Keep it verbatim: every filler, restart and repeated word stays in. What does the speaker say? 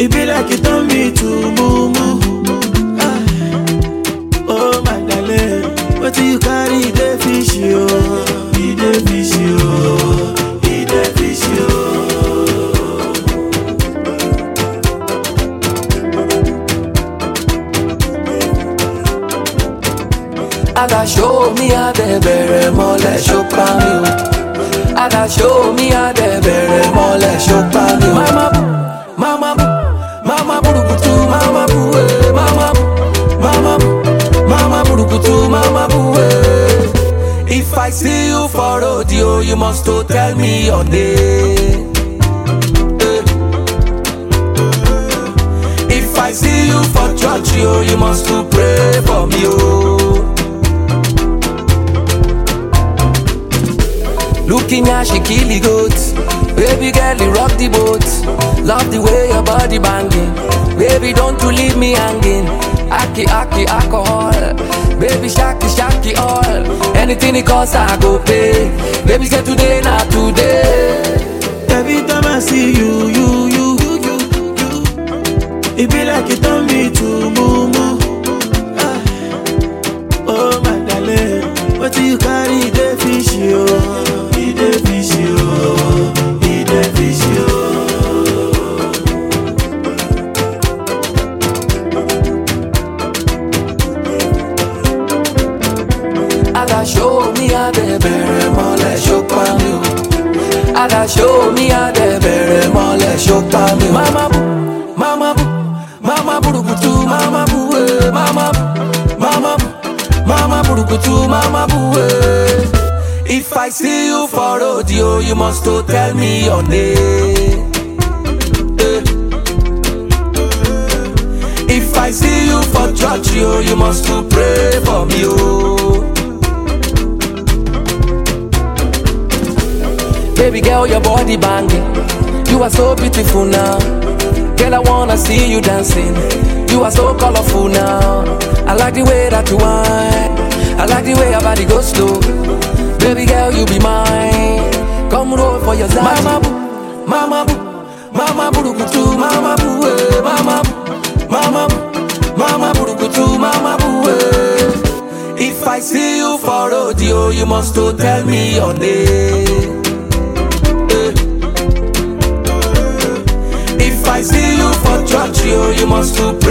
It be like you done me to moo moo. Ah. Oh my darling, what do you carry the fish yo? Eat the fish yo, eat the fish yo. Ada show me how they bury more let show me. Ada show me how they bury more let show me. Mama, mama, mama burukutu, mama buwe, mama, mama, mama burukutu, mama buwe. If I see you for rodeo, you must to tell me your name. If I see you for church, yo, you must to pray for me, oh. Looking at she kill the goats. Baby girl, you rock the boat. Love the way your body banging. Baby, don't you leave me hanging. Aki, aki, alcohol. Baby, shaki, shaki, all. Anything it costs, I go pay. Baby, say today, not today. Every time I see you, you, you, you, you, you. It be like you done me to moo moo. Ah. Oh my darling, what do you carry the fish yo? Eat the fish yo, eat the fish yo. Ada show me how they bury more let show me. Ada show me how they bury more let show me. Mama, mama, mama burukutu, mama buwe, mama, mama, mama burukutu, mama buwe. If I see you for rodeo, you must to tell me your name. Eh. If I see you for church, yo, you must to pray for me, oh. Baby girl, your body banging. You are so beautiful now. Girl, I wanna see you dancing. You are so colorful now. I like the way that you whine. I like the way your body goes slow. Baby girl, you be mine. Come roll for your side. Mama boo, mama boo, mama burukutu, mama boo, eh. Mama boo, mama boo, mama burukutu, mama boo, eh. If I see you for rodeo, you must to tell me your name. If I see you for church, yo, you must to pray.